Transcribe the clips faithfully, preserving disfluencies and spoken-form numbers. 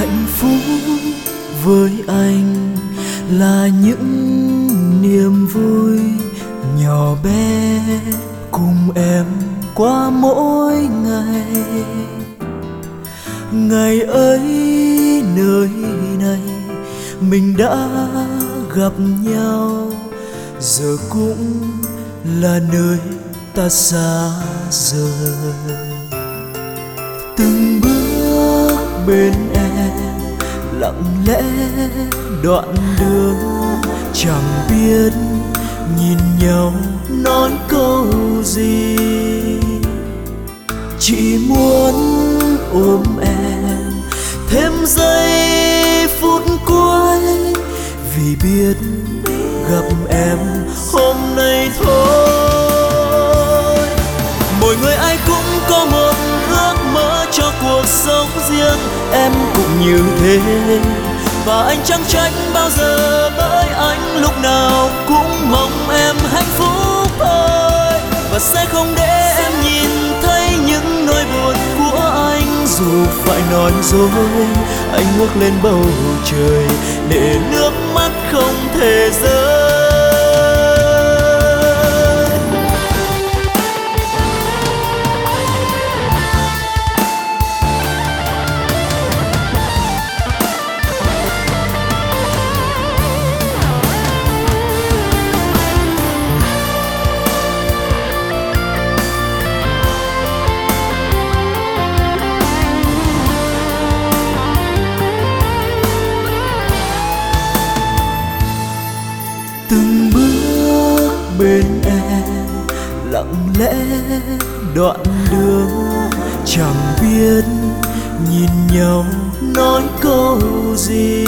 Hạnh phúc với anh là những niềm vui nhỏ bé cùng em qua mỗi ngày. Ngày ấy nơi này mình đã gặp nhau, giờ cũng là nơi ta xa rời. Từng bước bên em lặng lẽ đoạn đường, chẳng biết nhìn nhau nói câu gì. Chỉ muốn ôm em thêm giây phút cuối, vì biết gặp em hôm nay thôi. Mỗi người ai cũng có một ước mơ cho cuộc sống riêng, em cũng như thế. Và anh chẳng trách bao giờ, bởi anh lúc nào cũng mong em hạnh phúc thôi. Và sẽ không để em nhìn thấy những nỗi buồn của anh. Dù phải nói dối, anh ngước lên bầu trời để nước mắt không thể rơi. Từng bước bên em lặng lẽ đoạn đường, chẳng biết nhìn nhau nói câu gì.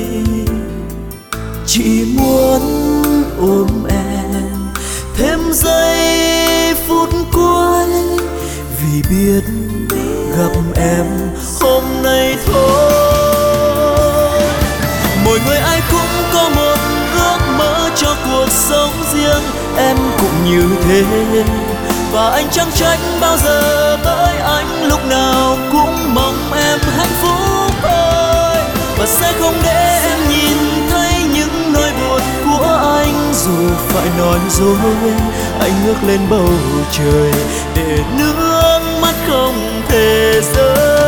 Chỉ muốn ôm em thêm giây phút cuối, vì biết gặp em hôm nay thôi. Mỗi người ai cũng có một ước mơ cho cuộc sống riêng, em cũng như thế. Và anh chẳng trách bao giờ, bởi anh lúc nào cũng mong em hạnh phúc thôi. Và sẽ không để em nhìn thấy những nỗi buồn của anh. Dù phải nói dối, anh ngước lên bầu trời để nước mắt không thể rơi.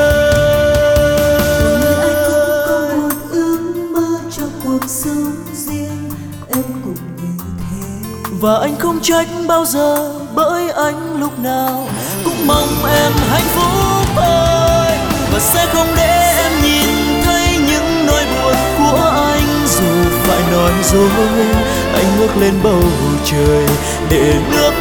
Và anh không trách bao giờ, bởi anh lúc nào cũng mong em hạnh phúc thôi. Và sẽ không để em nhìn thấy những nỗi buồn của anh. Dù phải nói dối, anh ngước lên bầu trời để nước